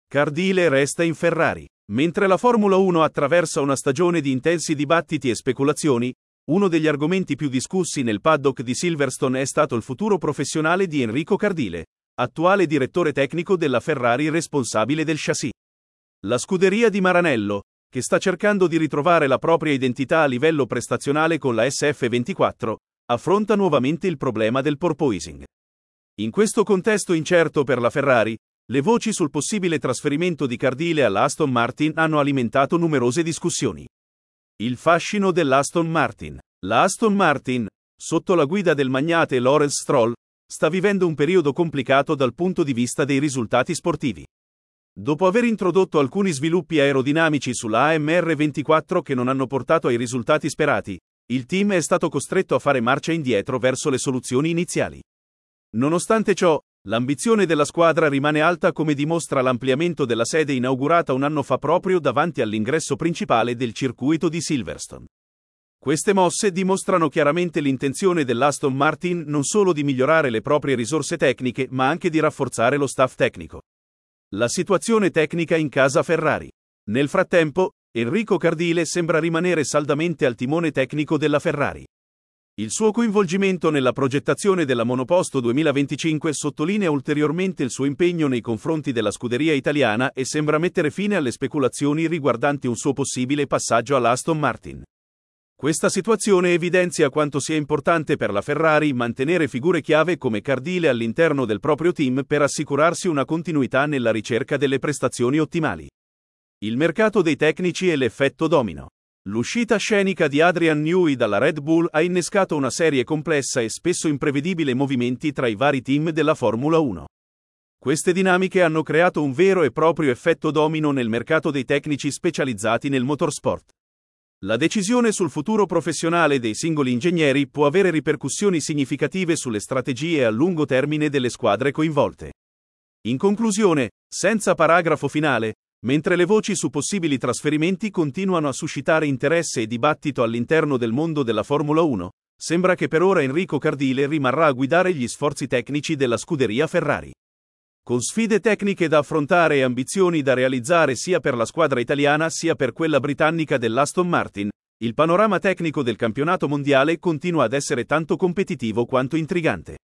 Cardile resta in Ferrari. Mentre la Formula 1 attraversa una stagione di intensi dibattiti e speculazioni, uno degli argomenti più discussi nel paddock di Silverstone è stato il futuro professionale di Enrico Cardile, attuale direttore tecnico della Ferrari responsabile del chassis. La scuderia di Maranello, che sta cercando di ritrovare la propria identità a livello prestazionale con la SF24, affronta nuovamente il problema del porpoising. In questo contesto incerto per la Ferrari, le voci sul possibile trasferimento di Cardile alla Aston Martin hanno alimentato numerose discussioni. Il fascino dell'Aston Martin. La Aston Martin, sotto la guida del magnate Lawrence Stroll, sta vivendo un periodo complicato dal punto di vista dei risultati sportivi. Dopo aver introdotto alcuni sviluppi aerodinamici sulla AMR24 che non hanno portato ai risultati sperati, il team è stato costretto a fare marcia indietro verso le soluzioni iniziali. Nonostante ciò, l'ambizione della squadra rimane alta, come dimostra l'ampliamento della sede inaugurata un anno fa proprio davanti all'ingresso principale del circuito di Silverstone. Queste mosse dimostrano chiaramente l'intenzione dell'Aston Martin non solo di migliorare le proprie risorse tecniche ma anche di rafforzare lo staff tecnico. La situazione tecnica in casa Ferrari. Nel frattempo, Enrico Cardile sembra rimanere saldamente al timone tecnico della Ferrari. Il suo coinvolgimento nella progettazione della monoposto 2025 sottolinea ulteriormente il suo impegno nei confronti della scuderia italiana e sembra mettere fine alle speculazioni riguardanti un suo possibile passaggio all'Aston Martin. Questa situazione evidenzia quanto sia importante per la Ferrari mantenere figure chiave come Cardile all'interno del proprio team per assicurarsi una continuità nella ricerca delle prestazioni ottimali. Il mercato dei tecnici e l'effetto domino. L'uscita scenica di Adrian Newey dalla Red Bull ha innescato una serie complessa e spesso imprevedibile movimenti tra i vari team della Formula 1. Queste dinamiche hanno creato un vero e proprio effetto domino nel mercato dei tecnici specializzati nel motorsport. La decisione sul futuro professionale dei singoli ingegneri può avere ripercussioni significative sulle strategie a lungo termine delle squadre coinvolte. In conclusione, senza paragrafo finale, mentre le voci su possibili trasferimenti continuano a suscitare interesse e dibattito all'interno del mondo della Formula 1, sembra che per ora Enrico Cardile rimarrà a guidare gli sforzi tecnici della scuderia Ferrari. Con sfide tecniche da affrontare e ambizioni da realizzare sia per la squadra italiana sia per quella britannica dell'Aston Martin, il panorama tecnico del campionato mondiale continua ad essere tanto competitivo quanto intrigante.